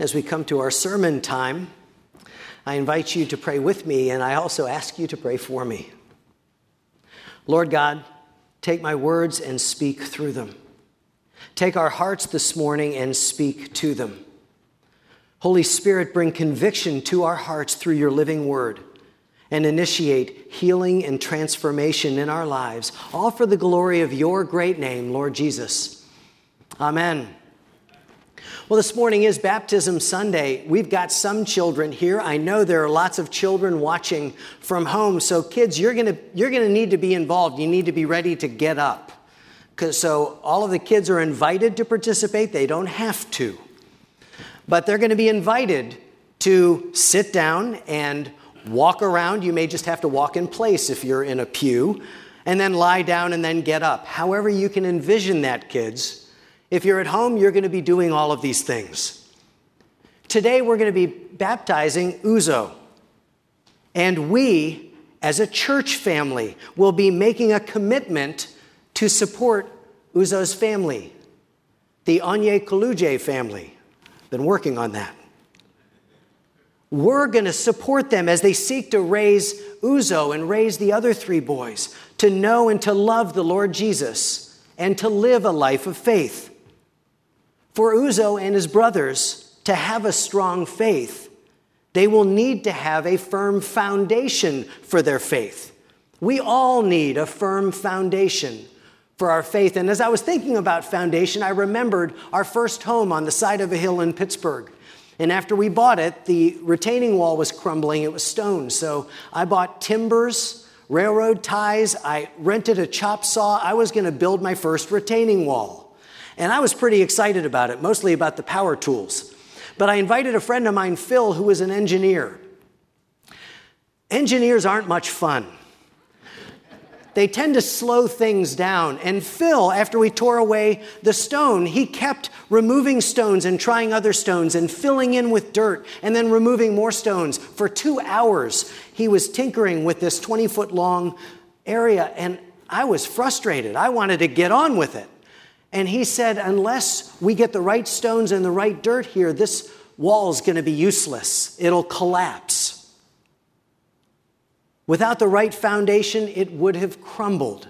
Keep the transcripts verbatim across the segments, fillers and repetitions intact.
As we come to our sermon time, I invite you to pray with me, and I also ask you to pray for me. Lord God, take my words and speak through them. Take our hearts this morning and speak to them. Holy Spirit, bring conviction to our hearts through your living word and initiate healing and transformation in our lives, all for the glory of your great name, Lord Jesus. Amen. Well, this morning is Baptism Sunday. We've got some children here. I know there are lots of children watching from home. So kids, you're going to you're going to need to be involved. You need to be ready to get up. Cause so all of the kids are invited to participate. They don't have to. But they're going to be invited to sit down and walk around. You may just have to walk in place if you're in a pew, and then lie down and then get up. However you can envision that, kids. If you're at home, you're going to be doing all of these things. Today, we're going to be baptizing Uzo. And we, as a church family, will be making a commitment to support Uzo's family, the Anye Kaluje family. Been working on that. We're going to support them as they seek to raise Uzo and raise the other three boys to know and to love the Lord Jesus and to live a life of faith. For Uzo and his brothers to have a strong faith, they will need to have a firm foundation for their faith. We all need a firm foundation for our faith. And as I was thinking about foundation, I remembered our first home on the side of a hill in Pittsburgh. And after we bought it, the retaining wall was crumbling. It was stone. So I bought timbers, railroad ties. I rented a chop saw. I was going to build my first retaining wall. And I was pretty excited about it, mostly about the power tools. But I invited a friend of mine, Phil, who was an engineer. Engineers aren't much fun. They tend to slow things down. And Phil, after we tore away the stone, he kept removing stones and trying other stones and filling in with dirt and then removing more stones. For two hours, he was tinkering with this twenty-foot long area, and I was frustrated. I wanted to get on with it. And he said, unless we get the right stones and the right dirt here, this wall is going to be useless. It'll collapse. Without the right foundation, it would have crumbled.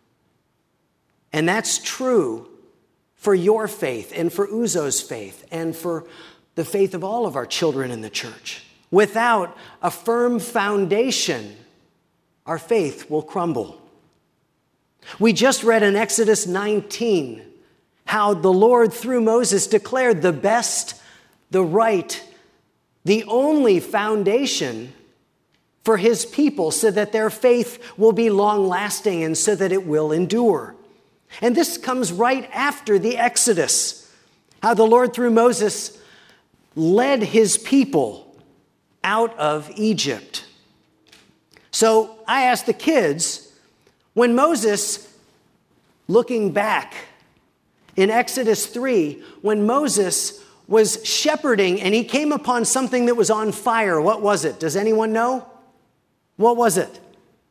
And that's true for your faith and for Uzo's faith and for the faith of all of our children in the church. Without a firm foundation, our faith will crumble. We just read in Exodus nineteen how the Lord, through Moses, declared the best, the right, the only foundation for his people so that their faith will be long-lasting and so that it will endure. And this comes right after the Exodus, how the Lord, through Moses, led his people out of Egypt. So I asked the kids, when Moses, looking back in Exodus three, when Moses was shepherding and he came upon something that was on fire, what was it? Does anyone know? What was it?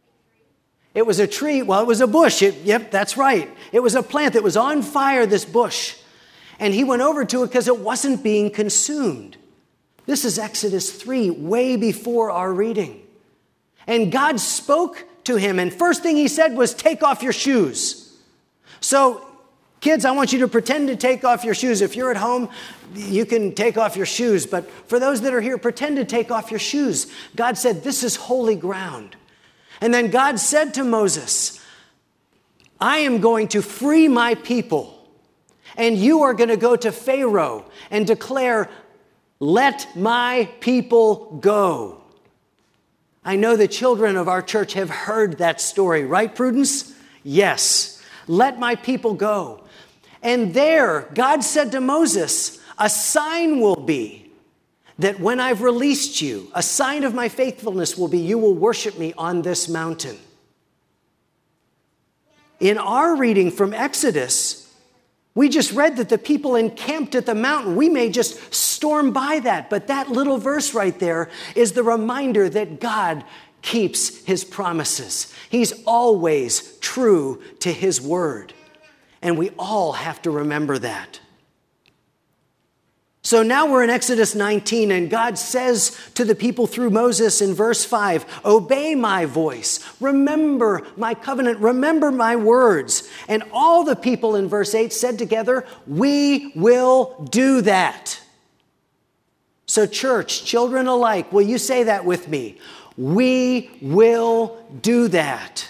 It was a tree. Well, it was a bush. It, yep, that's right. It was a plant that was on fire, this bush. And he went over to it because it wasn't being consumed. This is Exodus three, way before our reading. And God spoke to him, and first thing he said was, take off your shoes. So, kids, I want you to pretend to take off your shoes. If you're at home, you can take off your shoes. But for those that are here, pretend to take off your shoes. God said, this is holy ground. And then God said to Moses, I am going to free my people. And you are going to go to Pharaoh and declare, let my people go. I know the children of our church have heard that story, right, Prudence? Yes. Let my people go. And there, God said to Moses, a sign will be that when I've released you, a sign of my faithfulness will be you will worship me on this mountain. In our reading from Exodus, we just read that the people encamped at the mountain. We may just storm by that, but that little verse right there is the reminder that God keeps his promises. He's always true to his word. And we all have to remember that. So now we're in Exodus nineteen, and God says to the people through Moses in verse five, obey my voice, remember my covenant, remember my words. And all the people in verse eight said together, we will do that. So church, children alike, will you say that with me? We will do that.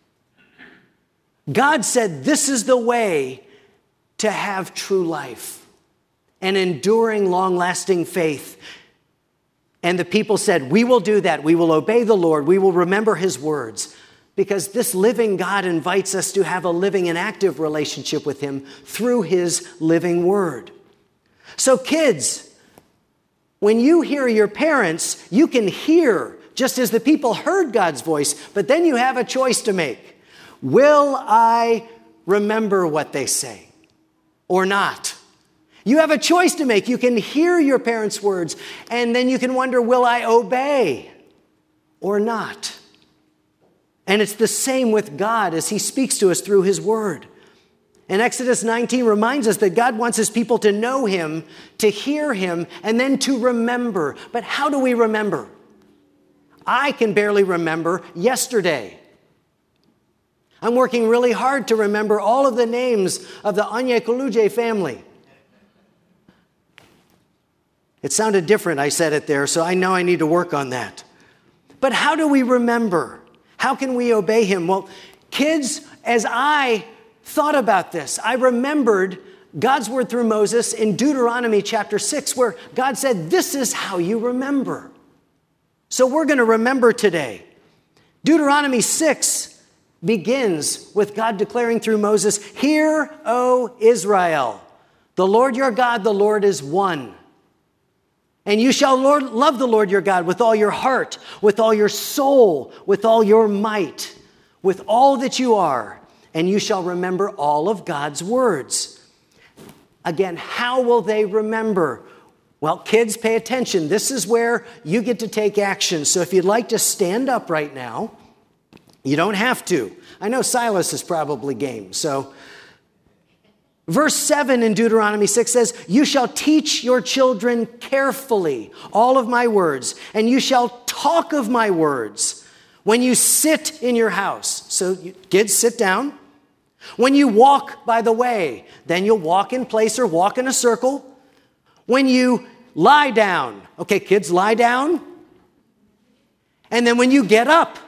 God said this is the way to have true life. An enduring, long-lasting faith. And the people said, we will do that. We will obey the Lord. We will remember his words. Because this living God invites us to have a living and active relationship with him through his living word. So kids, when you hear your parents, you can hear, just as the people heard God's voice, but then you have a choice to make. Will I remember what they say or not? You have a choice to make. You can hear your parents' words, and then you can wonder, will I obey or not? And it's the same with God as he speaks to us through his word. And Exodus nineteen reminds us that God wants his people to know him, to hear him, and then to remember. But how do we remember? I can barely remember yesterday. I'm working really hard to remember all of the names of the Onyekuluje family. It sounded different, I said it there, so I know I need to work on that. But how do we remember? How can we obey him? Well, kids, as I thought about this, I remembered God's word through Moses in Deuteronomy chapter six, where God said, this is how you remember. So we're going to remember today. Deuteronomy six begins with God declaring through Moses, hear, O Israel, the Lord your God, the Lord is one. And you shall Lord, love the Lord your God with all your heart, with all your soul, with all your might, with all that you are. And you shall remember all of God's words. Again, how will they remember? Well, kids, pay attention. This is where you get to take action. So if you'd like to stand up right now, you don't have to. I know Silas is probably game, so... Verse seven in Deuteronomy six says, you shall teach your children carefully all of my words, and you shall talk of my words when you sit in your house. So you, kids, sit down. When you walk by the way, then you'll walk in place or walk in a circle. When you lie down, okay, kids, lie down. And then when you get up,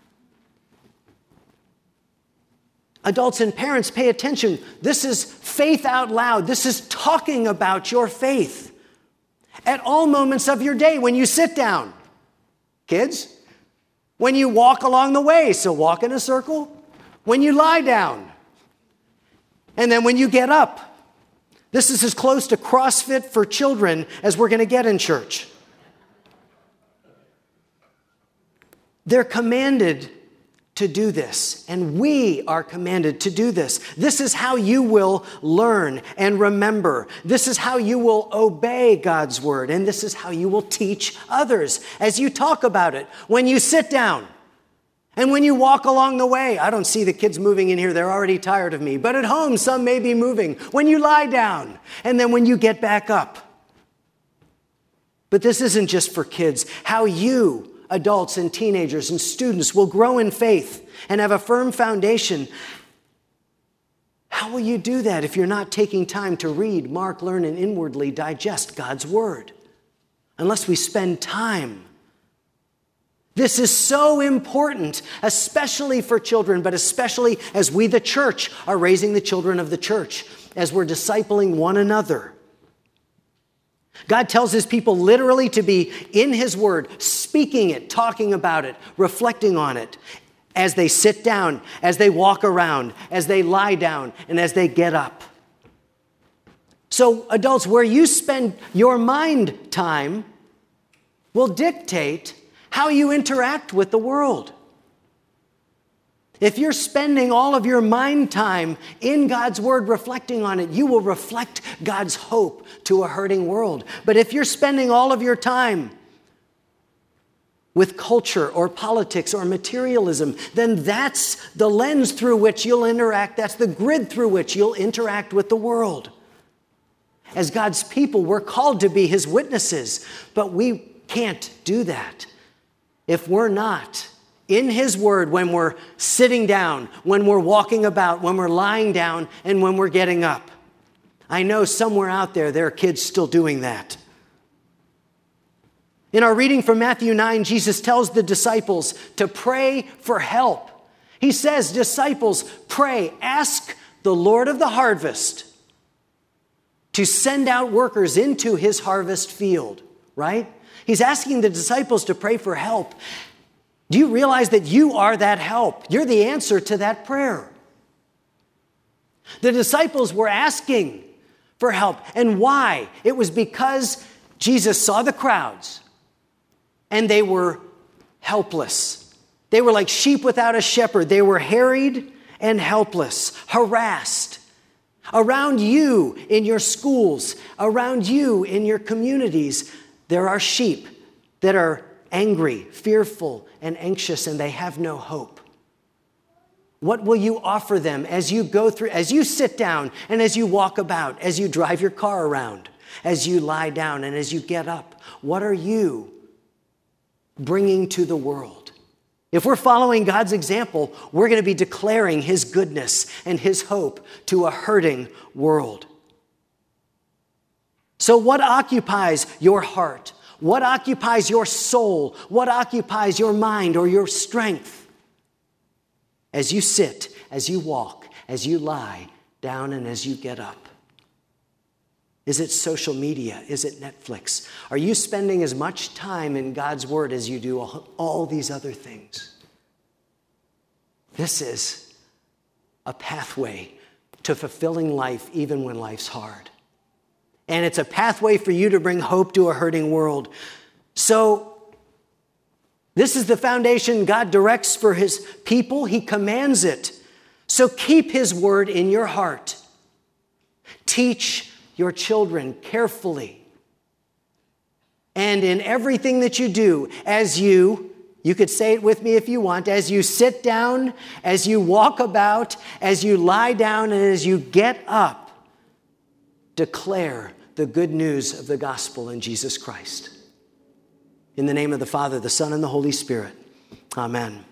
adults and parents, pay attention. This is faith out loud. This is talking about your faith at all moments of your day. When you sit down, kids, when you walk along the way, so walk in a circle, when you lie down, and then when you get up. This is as close to CrossFit for children as we're going to get in church. They're commanded to do this, and we are commanded to do this. This is how you will learn and remember. This is how you will obey God's word, and this is how you will teach others as you talk about it. When you sit down and when you walk along the way, I don't see the kids moving in here. They're already tired of me, but at home, some may be moving. When you lie down, and then when you get back up. But this isn't just for kids. How you, adults and teenagers and students, will grow in faith and have a firm foundation. How will you do that if you're not taking time to read, mark, learn, and inwardly digest God's word? Unless we spend time. This is so important, especially for children, but especially as we, the church, are raising the children of the church, as we're discipling one another. God tells his people literally to be in his word, speaking it, talking about it, reflecting on it, as they sit down, as they walk around, as they lie down, and as they get up. So adults, where you spend your mind time will dictate how you interact with the world. If you're spending all of your mind time in God's word, reflecting on it, you will reflect God's hope to a hurting world. But if you're spending all of your time with culture or politics or materialism, then that's the lens through which you'll interact. That's the grid through which you'll interact with the world. As God's people, we're called to be his witnesses, but we can't do that if we're not in his word when we're sitting down, when we're walking about, when we're lying down, and when we're getting up. I know somewhere out there, there are kids still doing that. In our reading from Matthew nine, Jesus tells the disciples to pray for help. He says, disciples, pray, ask the Lord of the harvest to send out workers into his harvest field, right? He's asking the disciples to pray for help. Do you realize that you are that help? You're the answer to that prayer. The disciples were asking for help. And why? It was because Jesus saw the crowds and they were helpless. They were like sheep without a shepherd. They were harried and helpless, harassed. Around you in your schools, around you in your communities, there are sheep that are angry, fearful, and anxious, and they have no hope. What will you offer them as you go through, as you sit down and as you walk about, as you drive your car around, as you lie down and as you get up? What are you bringing to the world? If we're following God's example, we're going to be declaring his goodness and his hope to a hurting world. So what occupies your heart? What occupies your soul? What occupies your mind or your strength? As you sit, as you walk, as you lie down, and as you get up. Is it social media? Is it Netflix? Are you spending as much time in God's word as you do all, all these other things? This is a pathway to fulfilling life even when life's hard. And it's a pathway for you to bring hope to a hurting world. So this is the foundation God directs for his people. He commands it. So keep his word in your heart. Teach your children carefully. And in everything that you do, as you, you could say it with me if you want, as you sit down, as you walk about, as you lie down, and as you get up, declare the good news of the gospel in Jesus Christ. In the name of the Father, the Son, and the Holy Spirit. Amen.